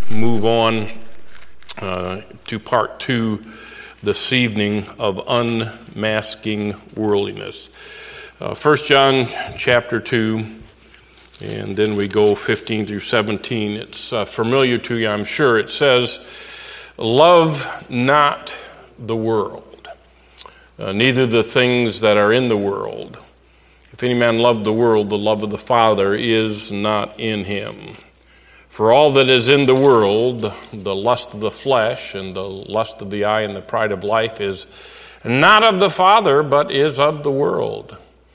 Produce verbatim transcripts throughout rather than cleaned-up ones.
move on uh, to part two this evening of Unmasking Worldliness. Uh, First John chapter two, and then we go fifteen through seventeen. It's uh, familiar to you, I'm sure. It says, "Love not the world, uh, neither the things that are in the world. If any man love the world, the love of the Father is not in him. For all that is in the world, the lust of the flesh and the lust of the eye and the pride of life is not of the Father, but is of the world.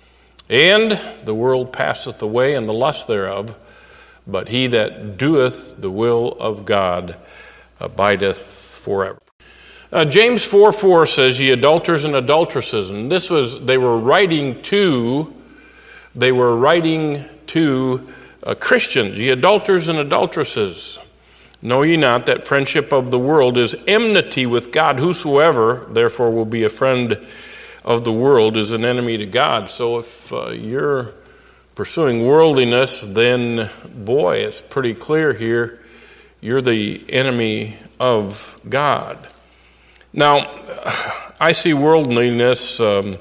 And the world passeth away and the lust thereof, but he that doeth the will of God abideth forever." Uh, James four four says, "Ye adulterers and adulteresses," and this was, they were writing to, they were writing to uh, Christians, "Ye adulterers and adulteresses, know ye not that friendship of the world is enmity with God? Whosoever therefore will be a friend of the world is an enemy to God." So if uh, you're pursuing worldliness, then boy, it's pretty clear here, you're the enemy of God. Now, I see worldliness um,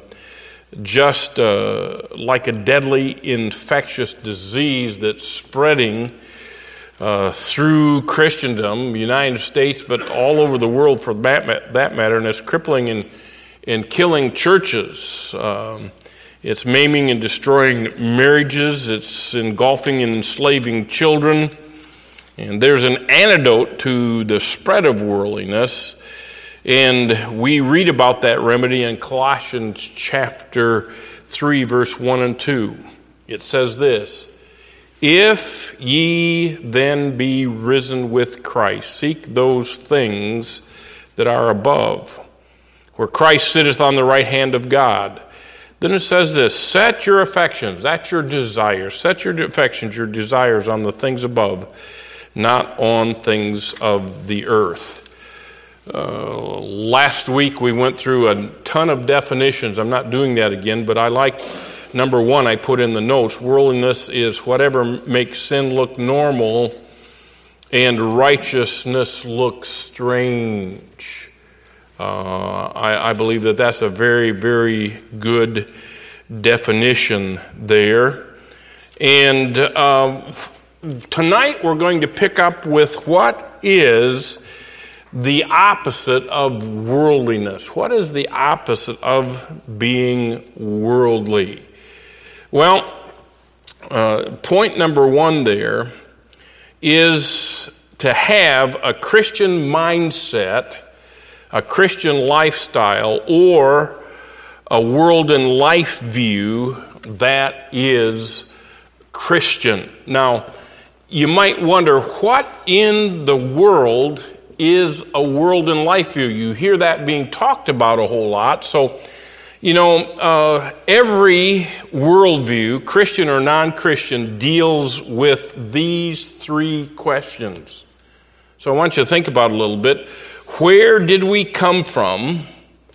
just uh, like a deadly infectious disease that's spreading uh, through Christendom, United States, but all over the world for that, that matter, and it's crippling and, and killing churches. Um, it's maiming and destroying marriages. It's engulfing and enslaving children. And there's an antidote to the spread of worldliness. And we read about that remedy in Colossians chapter three, verse one and two. It says this, "If ye then be risen with Christ, seek those things that are above, where Christ sitteth on the right hand of God." Then it says this, "Set your affections," that's your desires, "set your affections, your desires on the things above, not on things of the earth." Uh, last week we went through a ton of definitions. I'm not doing that again, but I like number one I put in the notes. Worldliness is whatever makes sin look normal and righteousness look strange. Uh, I, I believe that that's a very, very good definition there. And uh, tonight we're going to pick up with what is the opposite of worldliness. What is the opposite of being worldly? Well, uh, point number one there is to have a Christian mindset, a Christian lifestyle, or a world and life view that is Christian. Now, you might wonder, what in the world is a world and life view? You hear that being talked about a whole lot. So, you know, uh, every worldview, Christian or non-Christian, deals with these three questions. So I want you to think about it a little bit. Where did we come from?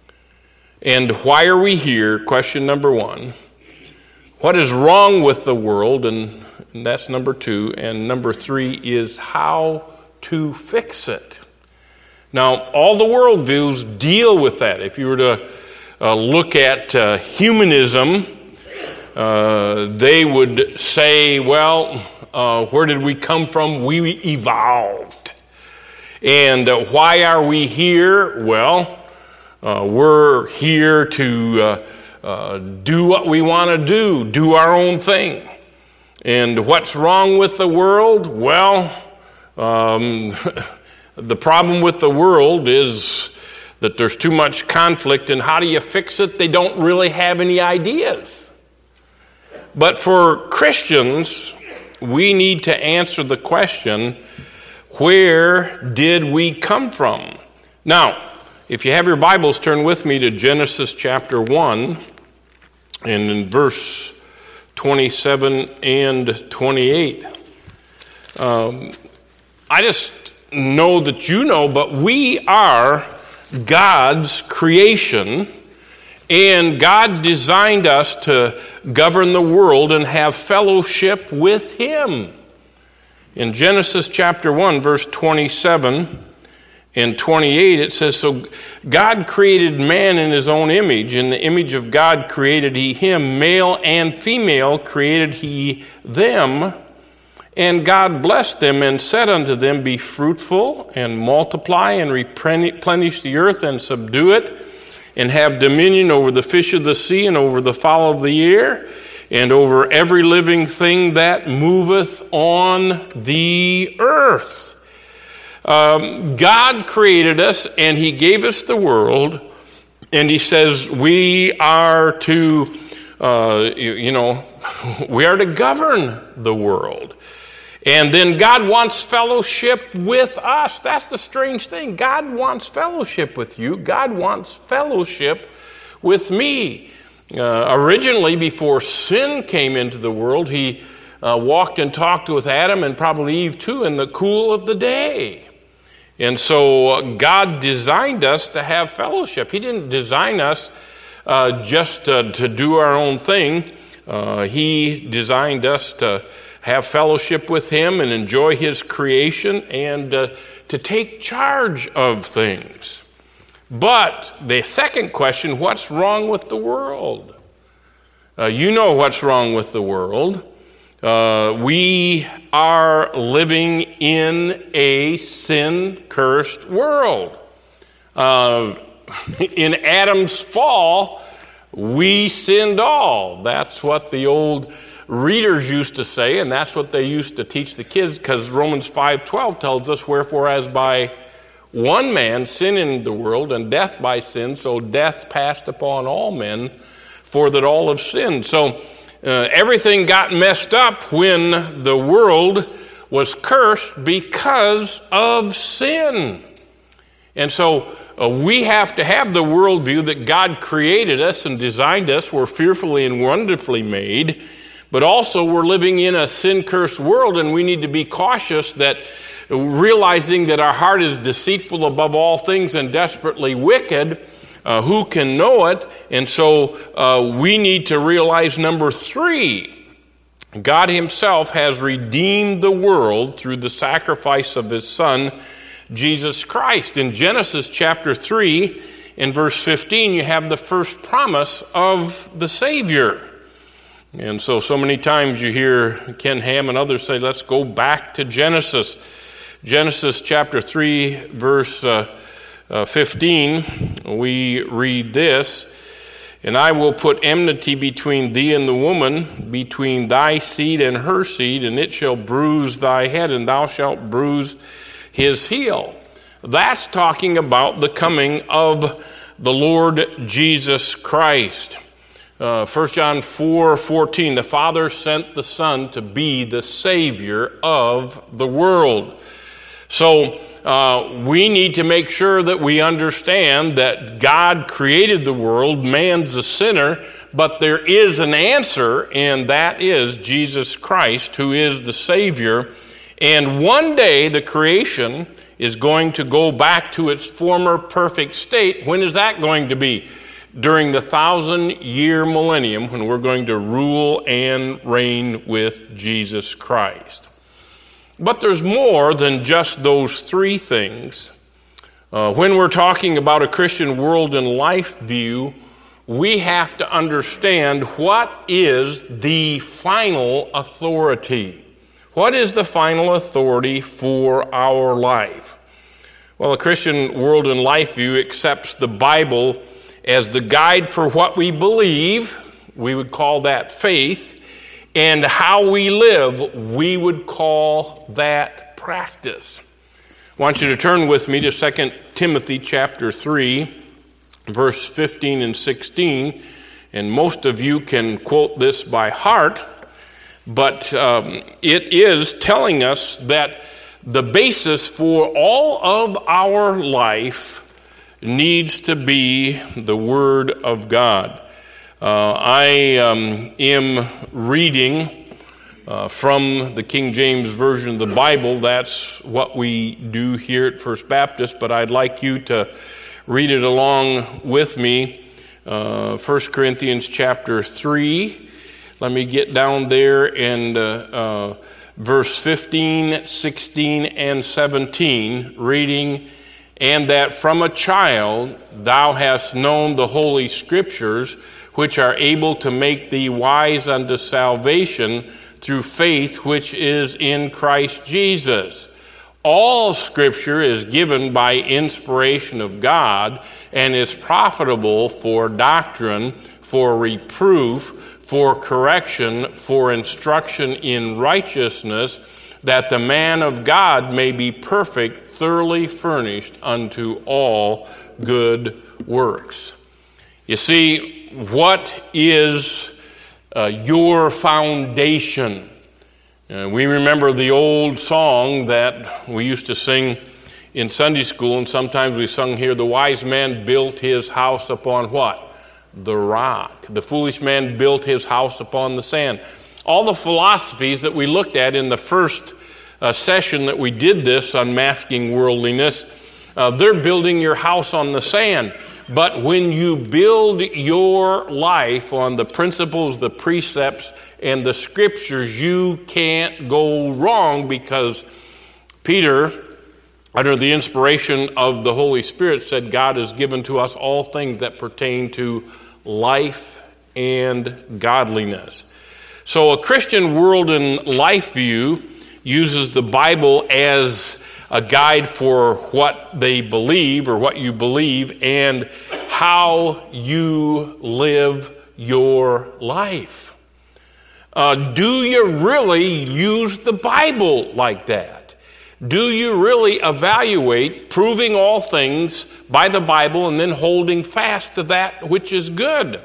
And why are we here? Question number one. What is wrong with the world? And, and that's number two. And number three is how to fix it. Now, all the worldviews deal with that. If you were to uh, look at uh, humanism, uh, they would say, well, uh, where did we come from? We evolved. And uh, why are we here? Well, uh, we're here to uh, uh, do what we want to do, do our own thing. And what's wrong with the world? Well, um... the problem with the world is that there's too much conflict, and how do you fix it? They don't really have any ideas. But for Christians, we need to answer the question, where did we come from? Now, if you have your Bibles, turn with me to Genesis chapter one, and in verse twenty-seven and twenty-eight. Um, I just know that you know, but we are God's creation, and God designed us to govern the world and have fellowship with Him. In Genesis chapter one, verse twenty-seven and twenty-eight, it says, so God created man in his own image. In the image of God created he him, male and female created he them. And God blessed them and said unto them, be fruitful and multiply and replenish the earth and subdue it, and have dominion over the fish of the sea and over the fowl of the air, and over every living thing that moveth on the earth. Um, God created us, and he gave us the world, and he says we are to, uh, you, you know, we are to govern the world. And then God wants fellowship with us. That's the strange thing. God wants fellowship with you. God wants fellowship with me. Uh, originally, before sin came into the world, he uh, walked and talked with Adam and probably Eve too in the cool of the day. And so uh, God designed us to have fellowship. He didn't design us uh, just uh, to do our own thing. Uh, he designed us to have fellowship with him and enjoy his creation and uh, to take charge of things. But the second question, what's wrong with the world? Uh, you know what's wrong with the world. Uh, we are living in a sin-cursed world. Uh, in Adam's fall, we sinned all. That's what the old readers used to say, and that's what they used to teach the kids, because Romans five twelve tells us, wherefore as by one man sin in the world, and death by sin, so death passed upon all men, for that all have sinned. So uh, everything got messed up when the world was cursed because of sin. And so uh, we have to have the worldview that God created us and designed us. We're fearfully and wonderfully made, but also we're living in a sin-cursed world, and we need to be cautious that realizing that our heart is deceitful above all things and desperately wicked, uh, who can know it? And so uh, we need to realize, number three, God himself has redeemed the world through the sacrifice of his Son, Jesus Christ. In Genesis chapter three, in verse fifteen, you have the first promise of the Savior. And so, so many times you hear Ken Ham and others say, let's go back to Genesis. Genesis chapter three, verse uh, uh, fifteen, we read this, and I will put enmity between thee and the woman, between thy seed and her seed, and it shall bruise thy head, and thou shalt bruise his heel. That's talking about the coming of the Lord Jesus Christ. Uh, First John four fourteen, the Father sent the Son to be the Savior of the world. So uh, we need to make sure that we understand that God created the world, man's a sinner, but there is an answer, and that is Jesus Christ, who is the Savior. And one day the creation is going to go back to its former perfect state. When is that going to be? During the thousand-year millennium, when we're going to rule and reign with Jesus Christ. But there's more than just those three things. Uh, when we're talking about a Christian world and life view, we have to understand what is the final authority. What is the final authority for our life? Well, a Christian world and life view accepts the Bible as the guide for what we believe. We would call that faith. And how we live, we would call that practice. I want you to turn with me to Second Timothy chapter three, verse fifteen and sixteen. And most of you can quote this by heart, but um, it is telling us that the basis for all of our life needs to be the Word of God. Uh, I um, am reading uh, from the King James Version of the Bible. That's what we do here at First Baptist, but I'd like you to read it along with me. Uh, First Corinthians chapter three. Let me get down there and uh, uh, verse fifteen, sixteen, and seventeen, reading, "And that from a child thou hast known the holy scriptures, which are able to make thee wise unto salvation through faith which is in Christ Jesus. All scripture is given by inspiration of God and is profitable for doctrine, for reproof, for correction, for instruction in righteousness, that the man of God may be perfect, thoroughly furnished unto all good works." You see, what is uh, your foundation? Uh, we remember the old song that we used to sing in Sunday school, and sometimes we sung here, "The wise man built his house upon" what? The rock. "The foolish man built his house upon the sand." All the philosophies that we looked at in the first uh, session that we did this, Unmasking Worldliness, uh, they're building your house on the sand. But when you build your life on the principles, the precepts, and the scriptures, you can't go wrong, because Peter, under the inspiration of the Holy Spirit, said God has given to us all things that pertain to life and godliness. So a Christian world and life view uses the Bible as a guide for what they believe, or what you believe, and how you live your life. Uh, do you really use the Bible like that? Do you really evaluate proving all things by the Bible and then holding fast to that which is good?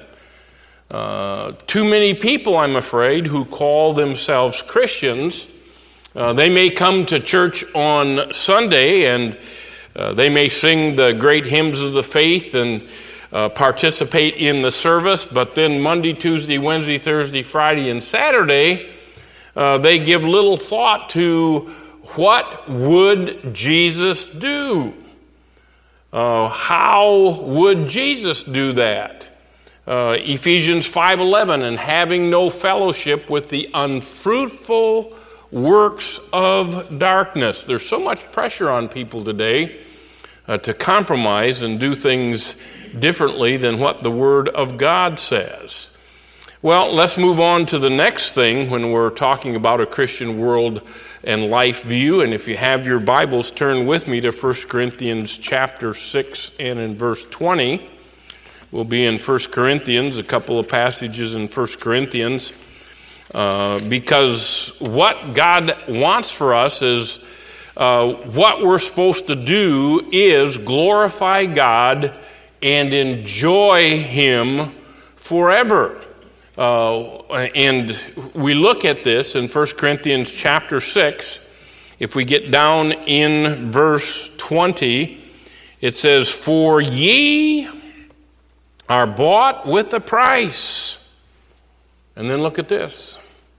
Uh, too many people, I'm afraid, who call themselves Christians, Uh, they may come to church on Sunday, and uh, they may sing the great hymns of the faith and uh, participate in the service, but then Monday, Tuesday, Wednesday, Thursday, Friday, and Saturday, uh, they give little thought to what would Jesus do? Uh, how would Jesus do that? Uh, Ephesians five eleven, "And having no fellowship with the unfruitful works of darkness." There's so much pressure on people today uh, to compromise and do things differently than what the Word of God says. Well, let's move on to the next thing when we're talking about a Christian world and life view. And if you have your Bibles, turn with me to First Corinthians chapter six and in verse twenty. We'll be in First Corinthians, a couple of passages in First Corinthians. Uh, because what God wants for us is, uh, what we're supposed to do is glorify God and enjoy Him forever. Uh, and we look at this in First Corinthians chapter six. If we get down in verse twenty, it says, "For ye are bought with a price." And then look at this.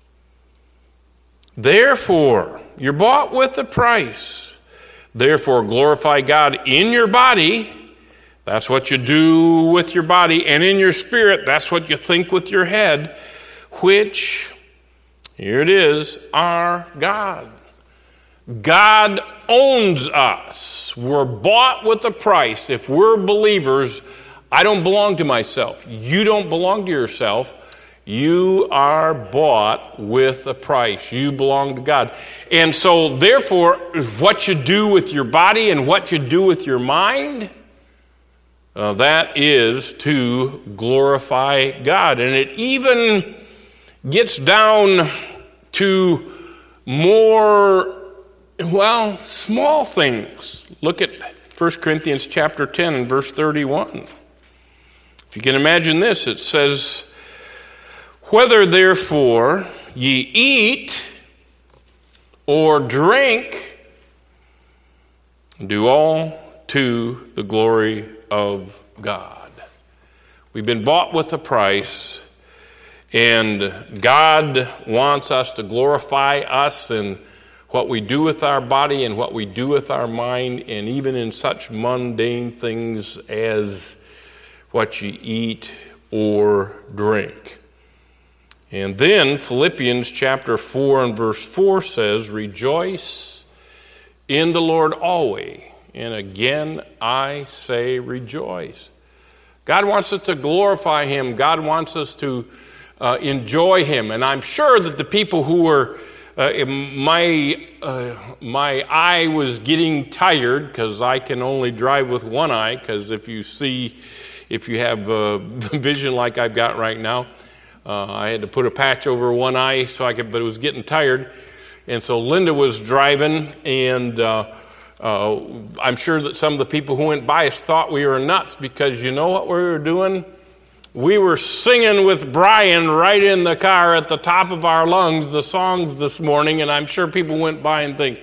"Therefore," you're bought with a price. "Therefore glorify God in your body." That's what you do with your body. "And in your spirit," that's what you think with your head, "which," here it is, "are God." God owns us. We're bought with a price. If we're believers, I don't belong to myself. You don't belong to yourself. You are bought with a price. You belong to God. And so, therefore, what you do with your body and what you do with your mind, uh, that is to glorify God. And it even gets down to more, well, small things. Look at First Corinthians chapter ten and verse thirty-one. If you can imagine this, it says, "Whether therefore ye eat or drink, do all to the glory of God." We've been bought with a price, and God wants us to glorify us in what we do with our body and what we do with our mind, and even in such mundane things as what you eat or drink. And then Philippians chapter four and verse four says, rejoice in the Lord always. And again, I say rejoice. God wants us to glorify him. God wants us to uh, enjoy him. And I'm sure that the people who were, uh, my, uh, my eye was getting tired, because I can only drive with one eye, because if you see, if you have uh, vision like I've got right now, uh, I had to put a patch over one eye so I could, but it was getting tired. And so Linda was driving, and uh, uh, I'm sure that some of the people who went by us thought we were nuts, because you know what we were doing? We were singing with Brian right in the car at the top of our lungs the songs this morning, and I'm sure people went by and think,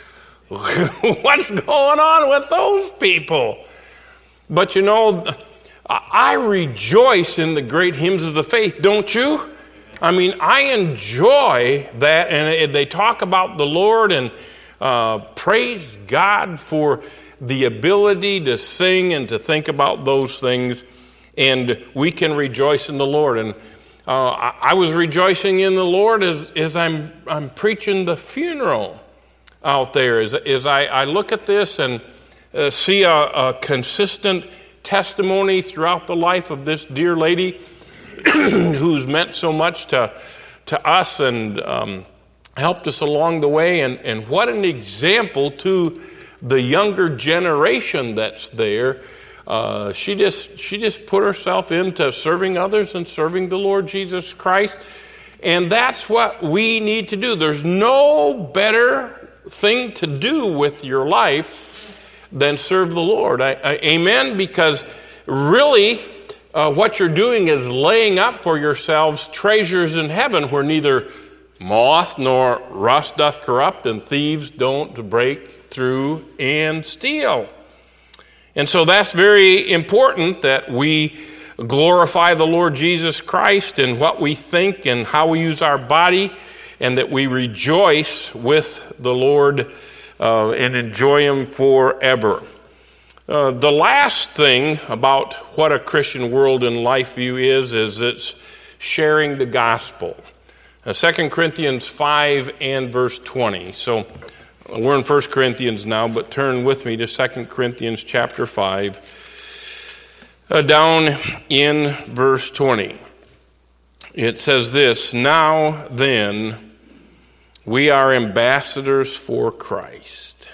what's going on with those people? But you know, I rejoice in the great hymns of the faith, don't you? I mean, I enjoy that, and they talk about the Lord, and uh, praise God for the ability to sing and to think about those things, and we can rejoice in the Lord. And uh, I, I was rejoicing in the Lord as, as I'm I'm preaching the funeral out there, as, as I, I look at this and uh, see a, a consistent testimony throughout the life of this dear lady who's meant so much to to us and um, helped us along the way, and, and what an example to the younger generation that's there. Uh, she just she just put herself into serving others and serving the Lord Jesus Christ, and that's what we need to do. There's no better thing to do with your life than serve the Lord. I, I, amen? Because really, uh, what you're doing is laying up for yourselves treasures in heaven, where neither moth nor rust doth corrupt, and thieves don't break through and steal. And so that's very important, that we glorify the Lord Jesus Christ in what we think and how we use our body, and that we rejoice with the Lord uh, and enjoy him forever. Uh, the last thing about what a Christian world and life view is, is it's sharing the gospel. Uh, Second Corinthians five and verse twenty. So we're in First Corinthians now, but turn with me to Second Corinthians chapter five, uh, down in verse twenty. It says this, now then, we are ambassadors for Christ,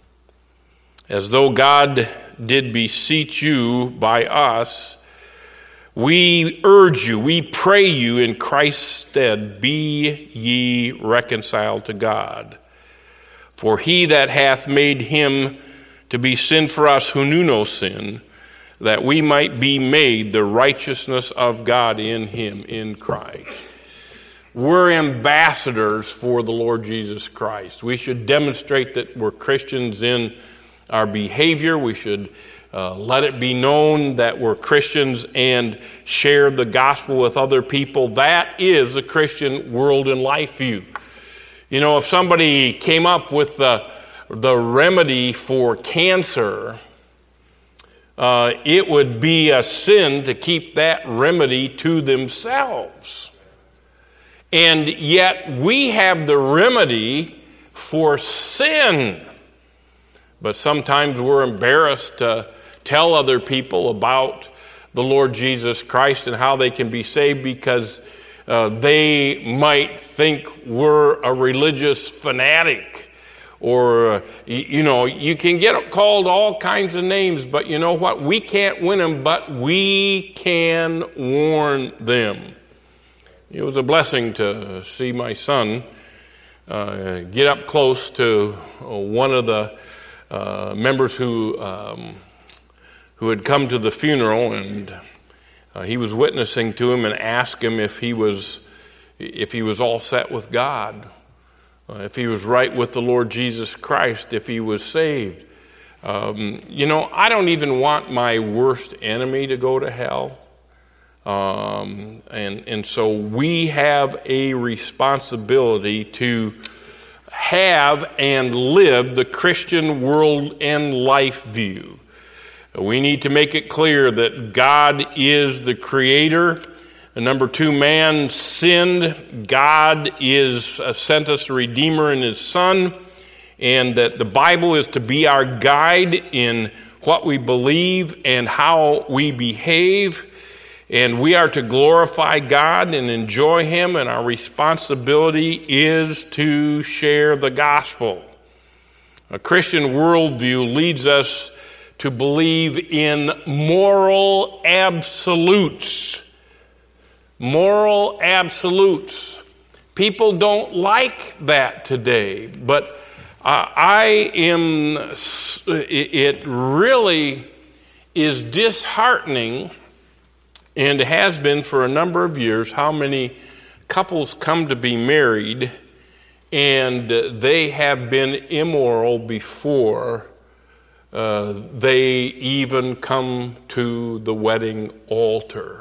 as though God did beseech you by us. We urge you, we pray you in Christ's stead, be ye reconciled to God. For he that hath made him to be sin for us who knew no sin, that we might be made the righteousness of God in him, in Christ. We're ambassadors for the Lord Jesus Christ. We should demonstrate that we're Christians in our behavior. We should uh, let it be known that we're Christians and share the gospel with other people. That is a Christian world and life view. You know, if somebody came up with the, the remedy for cancer, uh, it would be a sin to keep that remedy to themselves. And yet we have the remedy for sin. But sometimes we're embarrassed to tell other people about the Lord Jesus Christ and how they can be saved, because uh, they might think we're a religious fanatic. Or, uh, you know, you can get called all kinds of names, but you know what? We can't win them, but we can warn them. It was a blessing to see my son uh, get up close to one of the uh, members who um, who had come to the funeral, and uh, he was witnessing to him and asked him if he was if he was all set with God, uh, if he was right with the Lord Jesus Christ, if he was saved. Um, you know, I don't even want my worst enemy to go to hell. Um, and, and so we have a responsibility to have and live the Christian world and life view. We need to make it clear that God is the creator, Number two, man sinned. God is uh, sent us a Redeemer in His Son, and that the Bible is to be our guide in what we believe and how we behave. And we are to glorify God and enjoy Him, and our responsibility is to share the gospel. A Christian worldview leads us to believe in moral absolutes. Moral absolutes. People don't like that today, but uh, I am, it really is disheartening, and has been for a number of years, how many couples come to be married and they have been immoral before uh, they even come to the wedding altar.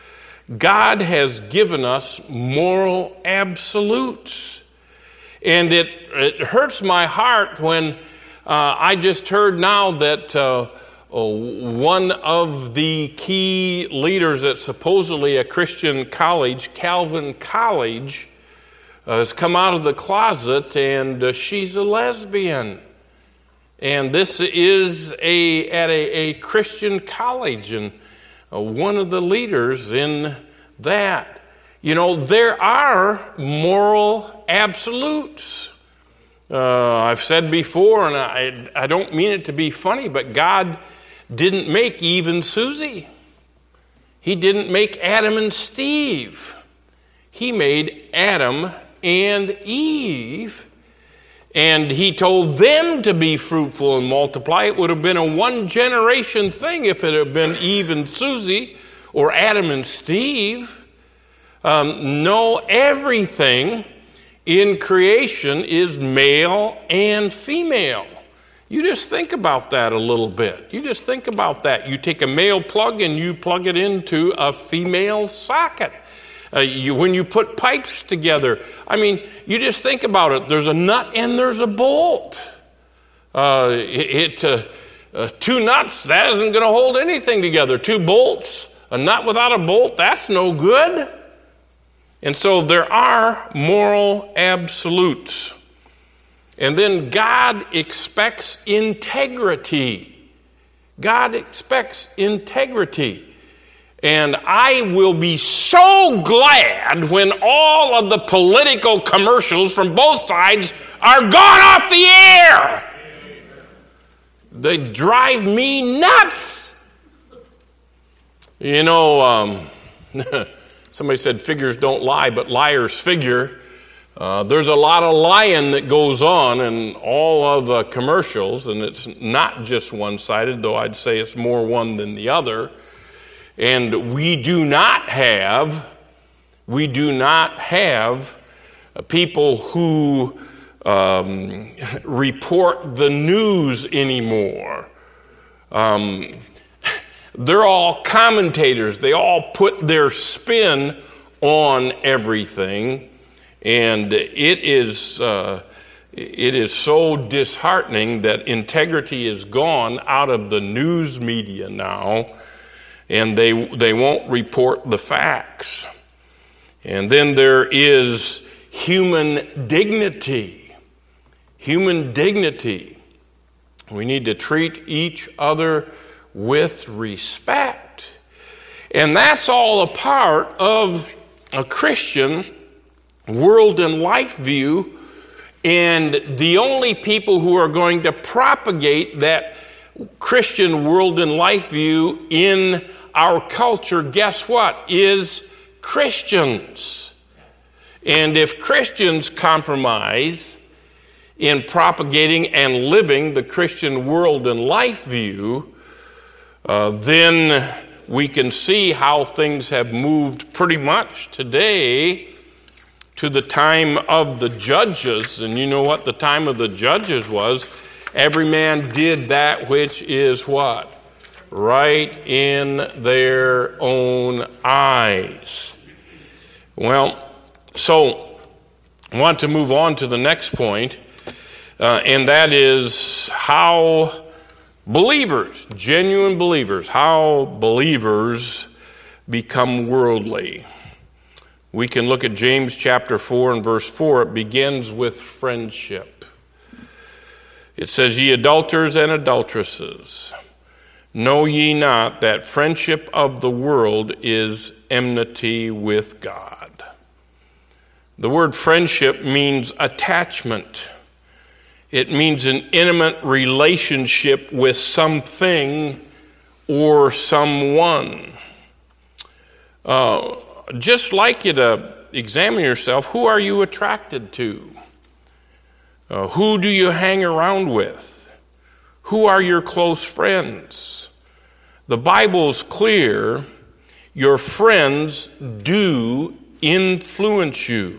God has given us moral absolutes. And it, it hurts my heart when uh, I just heard now that uh, one of the key leaders at supposedly a Christian college, Calvin College, uh, has come out of the closet, and uh, she's a lesbian. And this is a at a, a Christian college, and uh, one of the leaders in that. You know, there are moral absolutes. Uh, I've said before, and I, I don't mean it to be funny, but God didn't make Eve and Susie. He didn't make Adam and Steve. He made Adam and Eve. And He told them to be fruitful and multiply. It would have been a one-generation thing if it had been Eve and Susie or Adam and Steve. Um, no, everything in creation is male and female. You just think about that a little bit. You just think about that. You take a male plug and you plug it into a female socket. Uh, you, when you put pipes together, I mean, you just think about it. There's a nut and there's a bolt. Uh, it, it uh, uh, two nuts, that isn't going to hold anything together. Two bolts, a nut without a bolt, that's no good. And so there are moral absolutes. And then God expects integrity. God expects integrity. And I will be so glad when all of the political commercials from both sides are gone off the air. They drive me nuts. You know, um, somebody said figures don't lie, but liars figure. Uh, there's a lot of lying that goes on in all of the commercials, and it's not just one-sided, though I'd say it's more one than the other. And we do not have, we do not have people who um, report the news anymore. Um, they're all commentators. They all put their spin on everything. And it is uh, it is so disheartening that integrity is gone out of the news media now, and they they won't report the facts. And then there is human dignity. Human dignity. We need to treat each other with respect. And that's all a part of a Christian world and life view, and the only people who are going to propagate that Christian world and life view in our culture, guess what, is Christians. And if Christians compromise in propagating and living the Christian world and life view, uh, then we can see how things have moved pretty much today to the time of the judges. And you know what the time of the judges was? Every man did that which is what? Right in their own eyes. Well, so I want to move on to the next point, uh, and that is how believers, genuine believers, how believers become worldly. We can look at James chapter four and verse four. It begins with friendship. It says, "Ye adulterers and adulteresses, know ye not that friendship of the world is enmity with God?" The word friendship means attachment. It means an intimate relationship with something or someone. Uh, just like you to examine yourself, who are you attracted to? Uh, who do you hang around with? Who are your close friends? The Bible's clear. Your friends do influence you.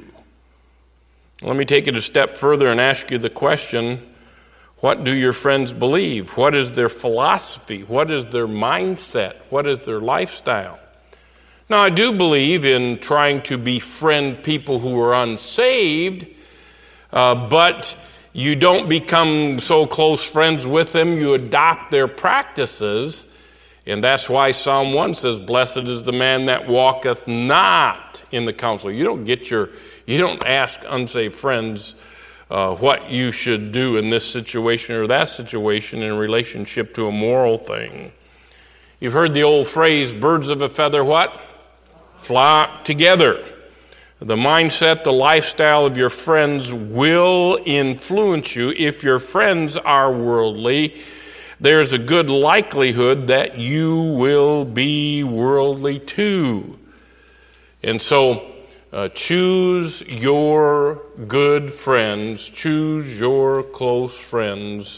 Let me take it a step further and ask you the question, what do your friends believe? What is their philosophy? What is their mindset? What is their lifestyle? Now, I do believe in trying to befriend people who are unsaved, uh, but you don't become so close friends with them, you adopt their practices. And that's why Psalm one says, "Blessed is the man that walketh not in the counsel." You don't get your, you don't ask unsaved friends uh, what you should do in this situation or that situation in relationship to a moral thing. You've heard the old phrase, "Birds of a feather," what? Flock together. The mindset, the lifestyle of your friends will influence you. If your friends are worldly, there's a good likelihood that you will be worldly too. And so, uh, choose your good friends, choose your close friends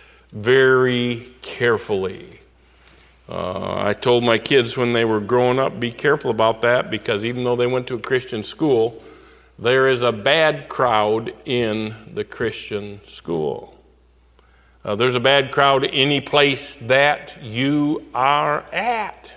very carefully. Uh, I told my kids when they were growing up, be careful about that, because even though they went to a Christian school, there is a bad crowd in the Christian school. Uh, there's a bad crowd any place that you are at.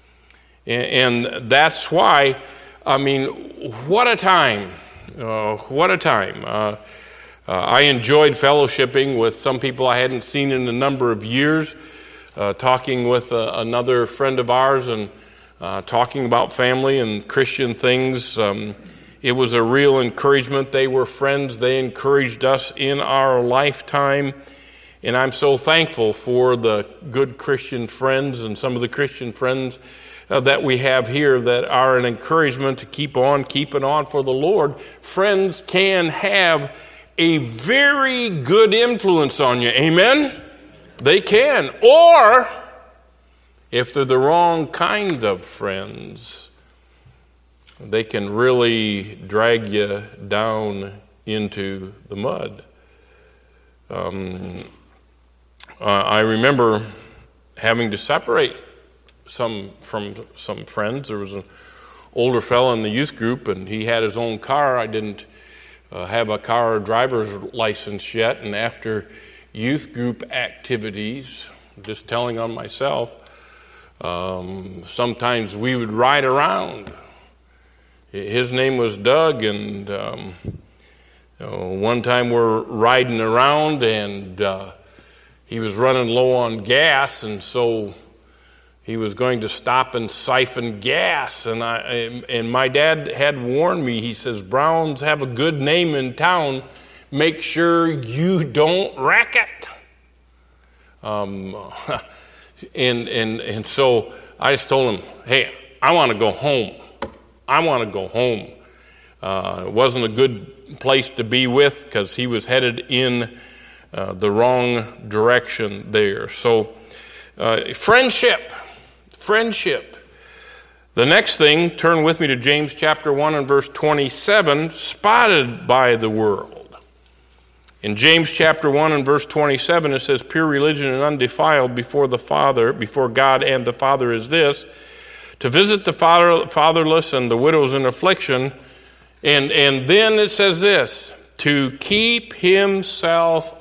And, and that's why, I mean, what a time. Uh, what a time. Uh, uh, I enjoyed fellowshipping with some people I hadn't seen in a number of years, uh, talking with uh, another friend of ours and uh, talking about family and Christian things. Um, it was a real encouragement. They were friends. They encouraged us in our lifetime. And I'm so thankful for the good Christian friends and some of the Christian friends uh, that we have here that are an encouragement to keep on, keeping on for the Lord. Friends can have a very good influence on you. Amen? They can. Or, if they're the wrong kind of friends, they can really drag you down into the mud. Um... Uh, I remember having to separate some from some friends. There was an older fellow in the youth group, and he had his own car. I didn't uh, have a car or driver's license yet, and after youth group activities, just telling on myself, um, sometimes we would ride around. His name was Doug, and um, you know, one time we're riding around, and uh, he was running low on gas, and so he was going to stop and siphon gas. And I and my dad had warned me. He says, "Browns have a good name in town. Make sure you don't wreck it." Um, and and and so I just told him, "Hey, I want to go home. I want to go home." Uh, it wasn't a good place to be with because he was headed in Uh, the wrong direction there. So, uh, friendship. Friendship. The next thing, turn with me to James chapter one and verse twenty-seven, spotted by the world. In James chapter one and verse twenty-seven, it says, "Pure religion and undefiled before the Father, before God and the Father is this, to visit the father, fatherless and the widows in affliction." And, and then it says this, "to keep himself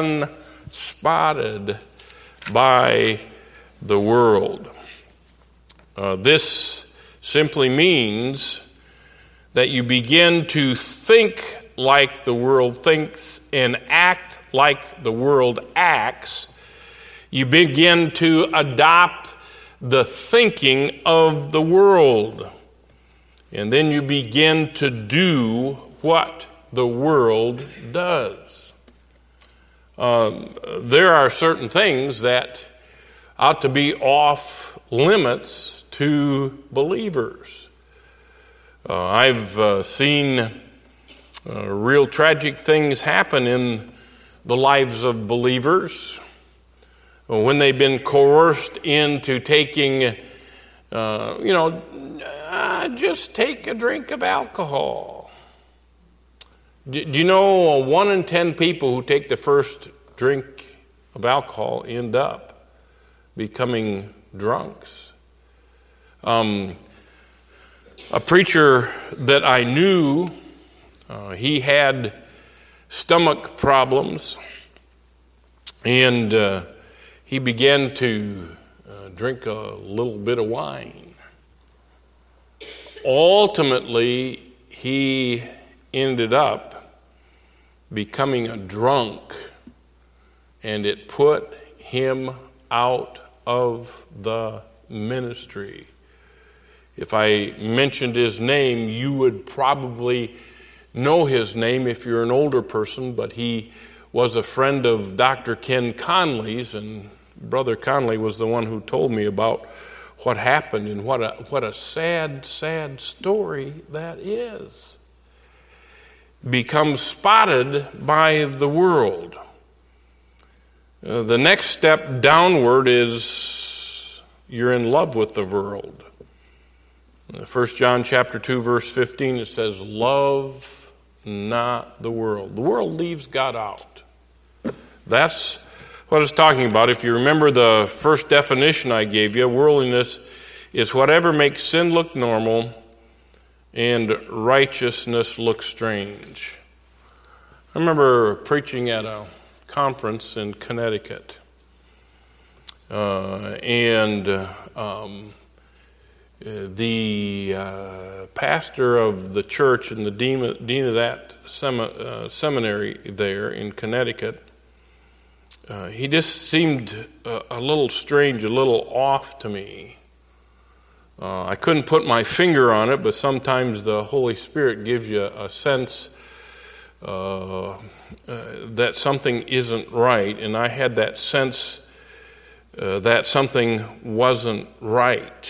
unspotted by the world." Uh, this simply means that you begin to think like the world thinks and act like the world acts. You begin to adopt the thinking of the world. And then you begin to do what the world does. Um, there are certain things that ought to be off limits to believers. Uh, I've uh, seen uh, real tragic things happen in the lives of believers when they've been coerced into taking, uh, you know, uh, just take a drink of alcohol. Do, do you know one in ten people who take the first drink of alcohol end up becoming drunks? Um, a preacher that I knew, uh, he had stomach problems, and uh, he began to uh, drink a little bit of wine. Ultimately, he ended up becoming a drunk, and it put him out of the ministry. If I mentioned his name, you would probably know his name if you're an older person, but he was a friend of Doctor Ken Conley's, and Brother Conley was the one who told me about what happened, and what a what a sad, sad story that is. Becomes spotted by the world. Uh, the next step downward is you're in love with the world. First John chapter two, verse fifteen, it says, "Love not the world." The world leaves God out. That's what it's talking about. If you remember the first definition I gave you, worldliness is whatever makes sin look normal and righteousness look strange. I remember preaching at a conference in Connecticut, uh, and uh, um, the uh, pastor of the church and the dean, dean of that sem- uh, seminary there in Connecticut, uh, he just seemed a, a little strange, a little off to me. Uh, I couldn't put my finger on it, but sometimes the Holy Spirit gives you a sense uh, uh, that something isn't right, and I had that sense uh, that something wasn't right.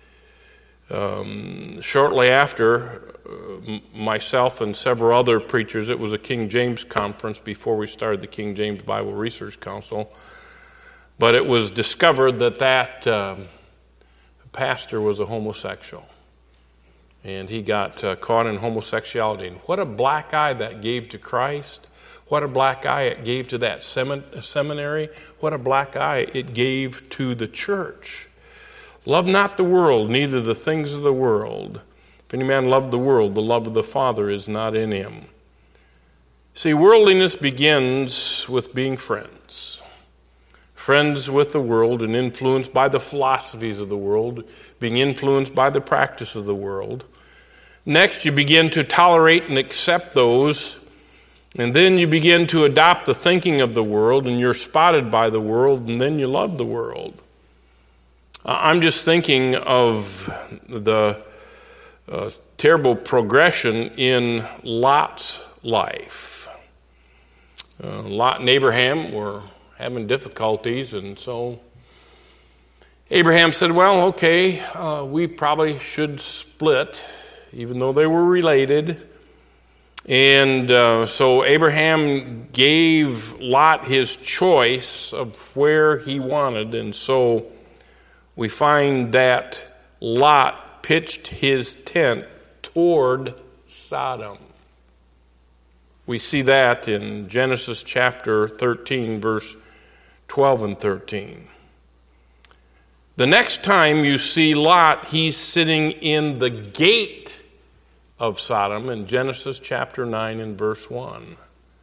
Um, shortly after, uh, myself and several other preachers, it was a King James conference before we started the King James Bible Research Council, but it was discovered that that um, pastor was a homosexual, and he got uh, caught in homosexuality. And what a black eye that gave to Christ. What a black eye it gave to that semin- seminary. What a black eye it gave to the church. Love not the world, neither the things of the world. If any man love the world, the love of the Father is not in him. See, worldliness begins with being friends. Friends with the world and influenced by the philosophies of the world, being influenced by the practice of the world. Next, you begin to tolerate and accept those, and then you begin to adopt the thinking of the world, and you're spotted by the world, and then you love the world. I'm just thinking of the uh, terrible progression in Lot's life. Uh, Lot and Abraham were having difficulties, and so Abraham said, well, okay, uh, we probably should split, even though they were related. And uh, so Abraham gave Lot his choice of where he wanted, and so we find that Lot pitched his tent toward Sodom. We see that in Genesis chapter thirteen, verse twelve and thirteen. The next time you see Lot, he's sitting in the gate of Sodom in Genesis chapter nine and verse one.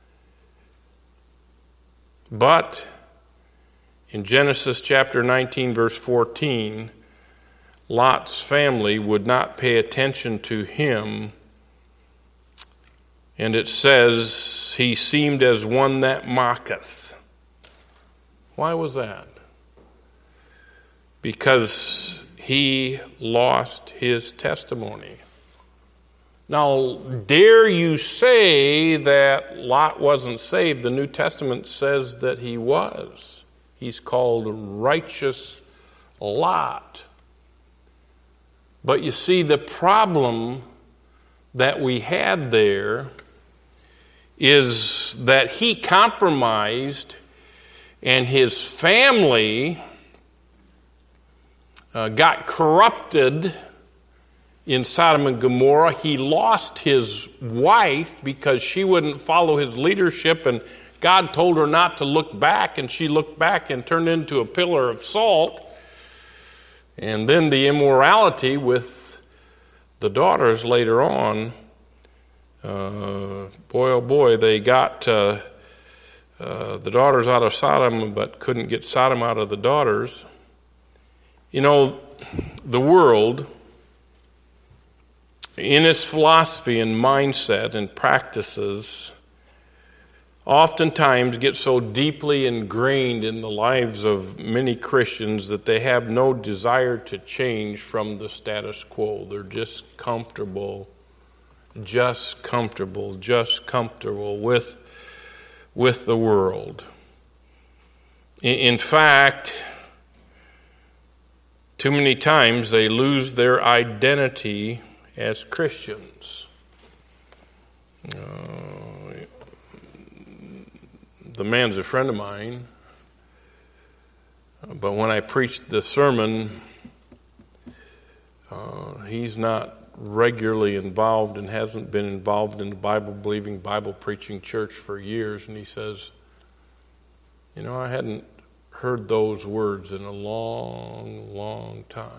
But in Genesis chapter nineteen, verse fourteen, Lot's family would not pay attention to him, and it says, he seemed as one that mocketh. Why was that? Because he lost his testimony. Now, dare you say that Lot wasn't saved? The New Testament says that he was. He's called righteous Lot. But you see, the problem that we had there is that he compromised, and his family uh, got corrupted in Sodom and Gomorrah. He lost his wife because she wouldn't follow his leadership, and God told her not to look back, and she looked back and turned into a pillar of salt. And then the immorality with the daughters later on, uh, boy oh boy, they got uh, uh, the daughters out of Sodom, but couldn't get Sodom out of the daughters. You know, the world, in its philosophy and mindset and practices, oftentimes get so deeply ingrained in the lives of many Christians that they have no desire to change from the status quo. They're just comfortable, just comfortable, just comfortable with, with the world. In fact, too many times they lose their identity as Christians. Uh, the man's a friend of mine, but when I preached the sermon, uh, he's not regularly involved and hasn't been involved in the Bible-believing, Bible-preaching church for years, and he says, you know, I hadn't heard those words in a long, long time.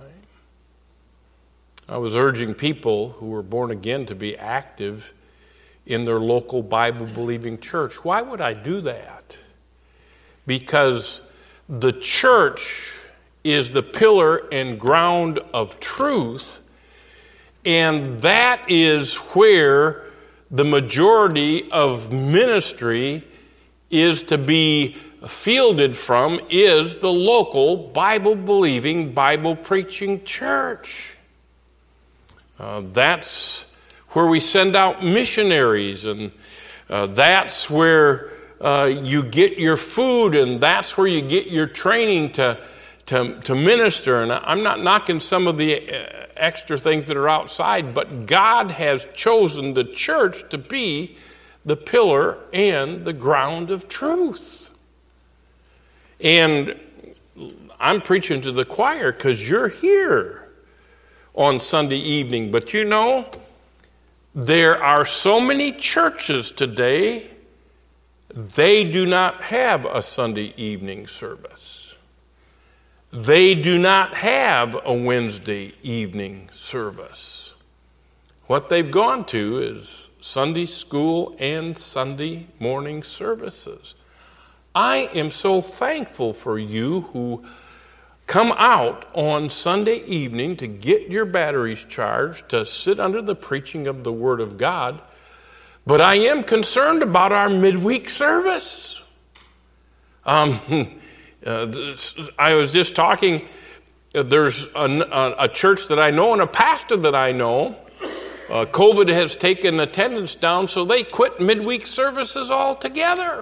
I was urging people who were born again to be active in their local Bible-believing church. Why would I do that? Because the church is the pillar and ground of truth, and that is where the majority of ministry is to be fielded from, is the local Bible-believing, Bible-preaching church. Uh, that's where we send out missionaries, and uh, that's where uh, you get your food, and that's where you get your training to, to, to minister. And I'm not knocking some of the uh, extra things that are outside, but God has chosen the church to be the pillar and the ground of truth. And I'm preaching to the choir because you're here on Sunday evening. But you know, there are so many churches today, they do not have a Sunday evening service. They do not have a Wednesday evening service. What they've gone to is Sunday school and Sunday morning services. I am so thankful for you who come out on Sunday evening to get your batteries charged, to sit under the preaching of the Word of God. But I am concerned about our midweek service. Um, uh, I was just talking, uh, there's a, a church that I know and a pastor that I know. Uh, COVID has taken attendance down, so they quit midweek services altogether.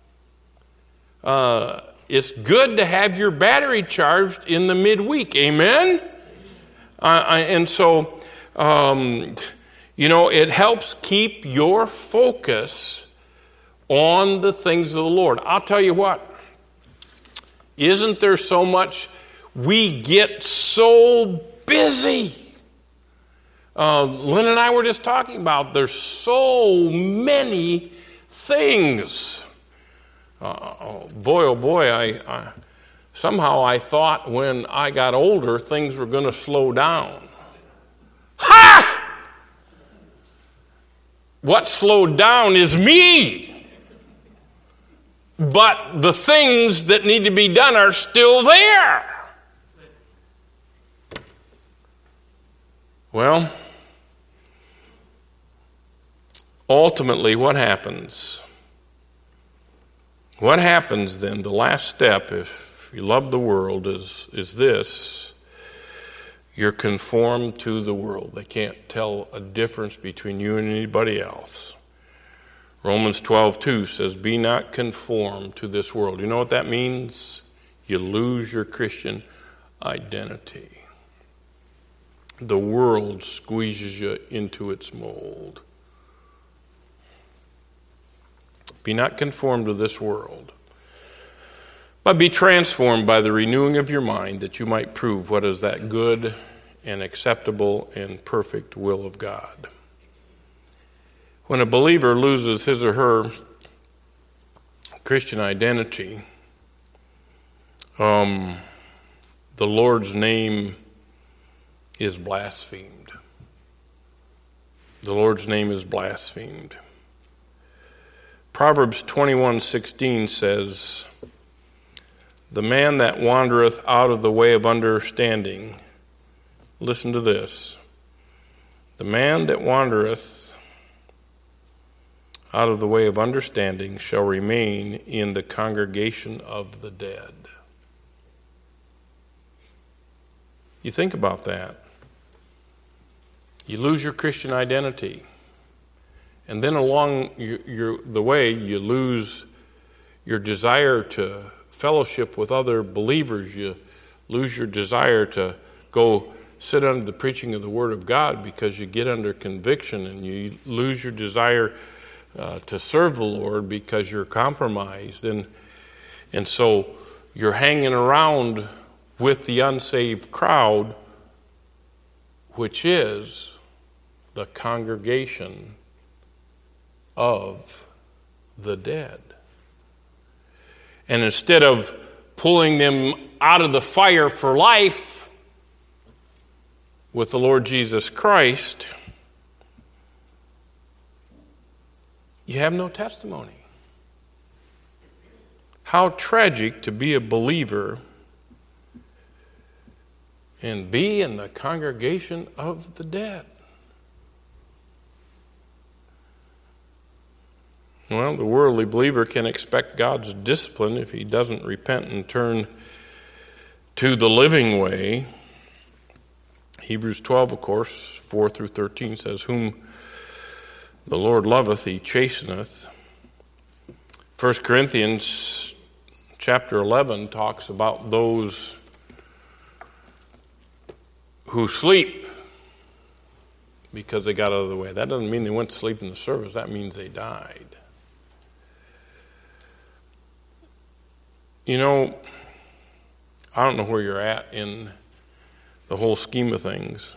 Uh, it's good to have your battery charged in the midweek. Amen? Uh, I, and so, um, you know, it helps keep your focus on the things of the Lord. I'll tell you what, isn't there so much? We get so busy. Uh, Lynn and I were just talking about there's so many things. Uh, oh boy, oh boy, I, I somehow I thought when I got older things were going to slow down. Ha! What slowed down is me. But the things that need to be done are still there. Well, ultimately, what happens? What happens then, the last step, if you love the world, is, is this. You're conformed to the world. They can't tell a difference between you and anybody else. Romans twelve two says, be not conformed to this world. You know what that means? You lose your Christian identity. The world squeezes you into its mold. Be not conformed to this world, but be transformed by the renewing of your mind, that you might prove what is that good and acceptable and perfect will of God. When a believer loses his or her Christian identity, um, the Lord's name is blasphemed. The Lord's name is blasphemed. Proverbs twenty-one sixteen says, the man that wandereth out of the way of understanding, listen to this, the man that wandereth out of the way of understanding shall remain in the congregation of the dead. You think about that. You lose your Christian identity. And then along your, your, the way, you lose your desire to fellowship with other believers. You lose your desire to go sit under the preaching of the Word of God because you get under conviction, and you lose your desire uh, to serve the Lord because you're compromised. And, and so you're hanging around with the unsaved crowd, which is the congregation of the dead. And instead of pulling them out of the fire for life with the Lord Jesus Christ, you have no testimony. How tragic to be a believer and be in the congregation of the dead. Well, the worldly believer can expect God's discipline if he doesn't repent and turn to the living way. Hebrews twelve, of course, four through thirteen says, whom the Lord loveth, he chasteneth. First Corinthians chapter eleven talks about those who sleep because they got out of the way. That doesn't mean they went to sleep in the service. That means they died. You know, I don't know where you're at in the whole scheme of things.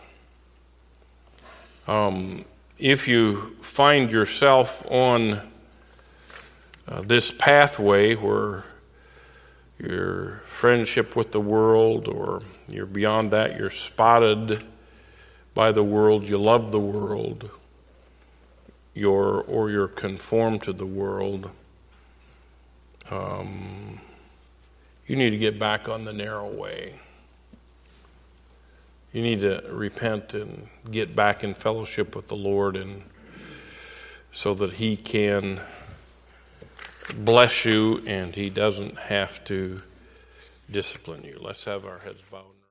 Um, if you find yourself on uh, this pathway where your friendship with the world, or you're beyond that, you're spotted by the world, you love the world, you're, or you're conformed to the world, um, you need to get back on the narrow way. You need to repent and get back in fellowship with the Lord, and so that he can bless you and he doesn't have to discipline you. Let's have our heads bowed.